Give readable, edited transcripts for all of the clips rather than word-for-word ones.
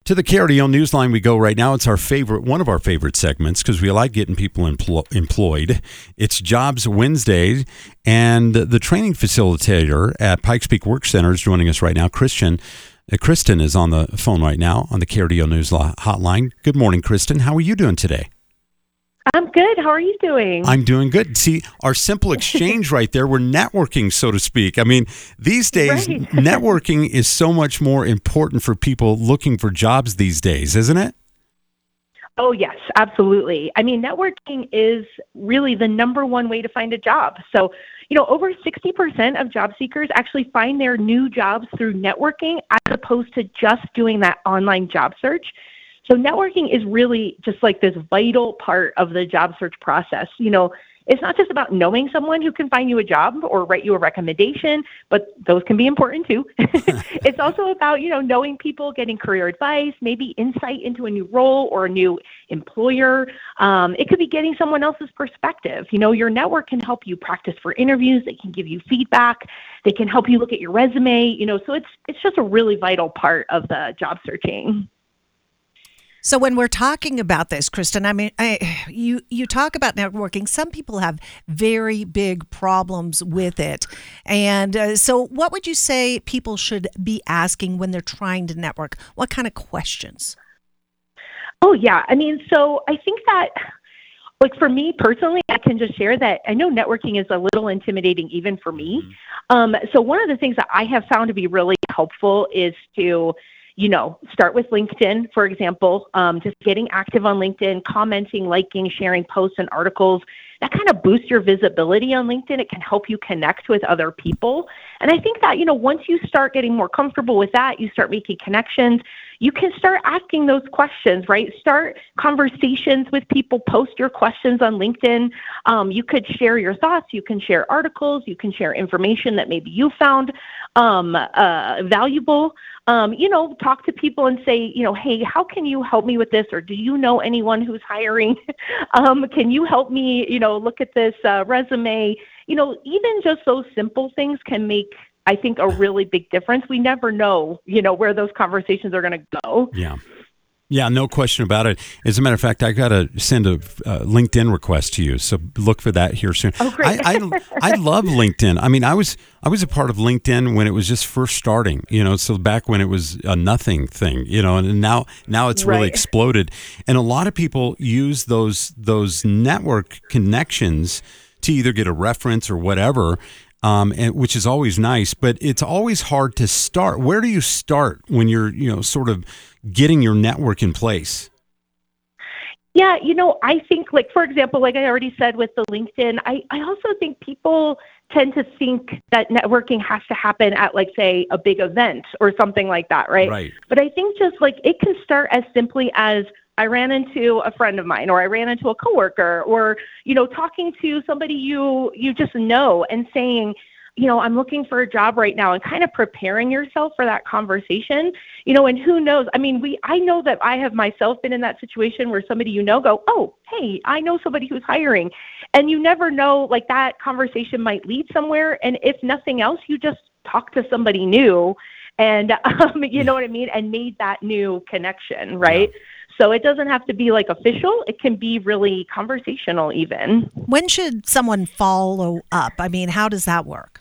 To the KRDO Newsline we go right now. It's one of our favorite segments because we like getting people employed. It's Jobs Wednesday, and the training facilitator at Pikes Peak Work Center is joining us right now. Kristen is on the phone right now on the KRDO News hotline. Good morning, Kristen. How are you doing today? I'm good. How are you doing? I'm doing good. See, our simple exchange right there, we're networking, so to speak. I mean, these days, Right. networking is so much more important for people looking for jobs these days, isn't it? Oh, yes, absolutely. I mean, networking is really the number one way to find a job. So, over 60% of job seekers actually find their new jobs through networking as opposed to just doing that online job search. So networking is really just like this vital part of the job search process. It's not just about knowing someone who can find you a job or write you a recommendation, but those can be important too. It's also about, knowing people, getting career advice, maybe insight into a new role or a new employer. It could be getting someone else's perspective. Your network can help you practice for interviews. They can give you feedback. They can help you look at your resume. So it's just a really vital part of the job searching. So when we're talking about this, Kristen, I mean, you talk about networking. Some people have very big problems with it. And so what would you say people should be asking when they're trying to network? What kind of questions? Oh, yeah. I mean, so I think that, like for me personally, I can just share that I know networking is a little intimidating even for me. So one of the things that I have found to be really helpful is to start with LinkedIn, for example, just getting active on LinkedIn, commenting, liking, sharing posts and articles. That kind of boosts your visibility on LinkedIn. It can help you connect with other people. And I think that, once you start getting more comfortable with that, you start making connections, you can start asking those questions, right? Start conversations with people, post your questions on LinkedIn. You could share your thoughts. You can share articles. You can share information that maybe you found valuable. Talk to people and say, hey, how can you help me with this? Or do you know anyone who's hiring? Can you help me, look at this resume? Even just those simple things can make, I think, a really big difference. We never know, where those conversations are going to go. Yeah. Yeah, no question about it. As a matter of fact, I got to send a LinkedIn request to you, so look for that here soon. Oh, great. I love LinkedIn. I mean, I was a part of LinkedIn when it was just first starting, so back when it was a nothing thing, and now it's really exploded. And a lot of people use those network connections to either get a reference or whatever, which is always nice, but it's always hard to start. Where do you start when you're, sort of getting your network in place? Yeah, I think, for example, like I already said with the LinkedIn, I also think people tend to think that networking has to happen at, say, a big event or something like that, right? Right. But I think just, it can start as simply as I ran into a friend of mine, or I ran into a coworker, or, talking to somebody you just know and saying, I'm looking for a job right now, and kind of preparing yourself for that conversation, and who knows? I mean, I know that I have myself been in that situation where somebody, go, oh, hey, I know somebody who's hiring, and you never know, that conversation might lead somewhere. And if nothing else, you just talk to somebody new and, you know what I mean? And made that new connection, right? Yeah. So it doesn't have to be official. It can be really conversational even. When should someone follow up? I mean, how does that work?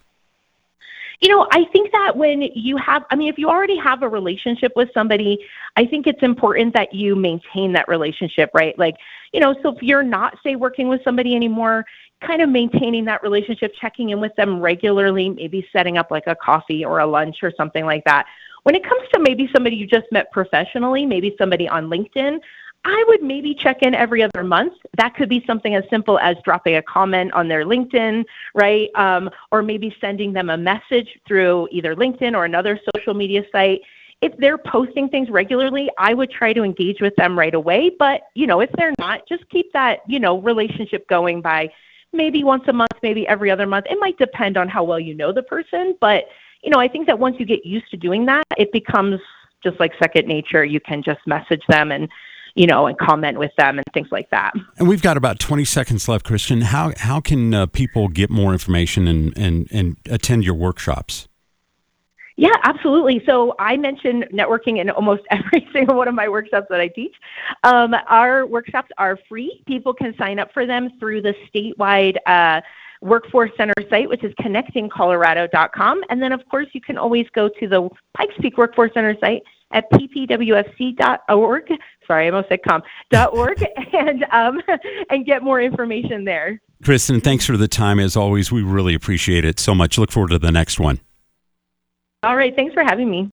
I think that when you have, if you already have a relationship with somebody, I think it's important that you maintain that relationship, right? So if you're not, say, working with somebody anymore, kind of maintaining that relationship, checking in with them regularly, maybe setting up a coffee or a lunch or something like that. When it comes to maybe somebody you just met professionally, maybe somebody on LinkedIn, I would maybe check in every other month. That could be something as simple as dropping a comment on their LinkedIn, right? Or maybe sending them a message through either LinkedIn or another social media site. If they're posting things regularly, I would try to engage with them right away. But, if they're not, just keep that, relationship going by maybe once a month, maybe every other month. It might depend on how well you know the person. But, I think that once you get used to doing that, it becomes just like second nature. You can just message them and comment with them and things like that. And we've got about 20 seconds left, Kristen. How can people get more information and attend your workshops? Yeah, absolutely. So I mentioned networking in almost every single one of my workshops that I teach. Our workshops are free. People can sign up for them through the statewide Workforce Center site, which is connectingcolorado.com. And then, of course, you can always go to the Pikes Peak Workforce Center site at ppwfc.org. Sorry, I almost said .org, and get more information there. Kristen, thanks for the time. As always, we really appreciate it so much. Look forward to the next one. All right. Thanks for having me.